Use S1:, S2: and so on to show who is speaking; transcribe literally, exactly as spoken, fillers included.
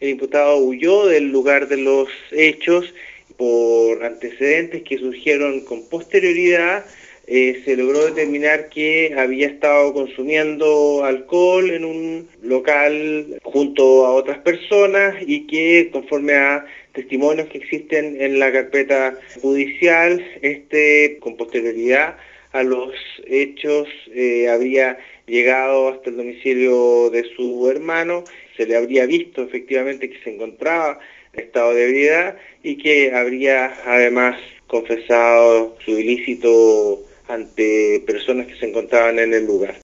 S1: el imputado huyó del lugar de los hechos por antecedentes que surgieron con posterioridad. Eh, se logró determinar que había estado consumiendo alcohol en un local junto a otras personas y que, conforme a testimonios que existen en la carpeta judicial, este con posterioridad a los hechos eh, habría llegado hasta el domicilio de su hermano, se le habría visto efectivamente que se encontraba en estado de ebriedad y que habría además confesado su ilícito ante personas que se encontraban en el lugar.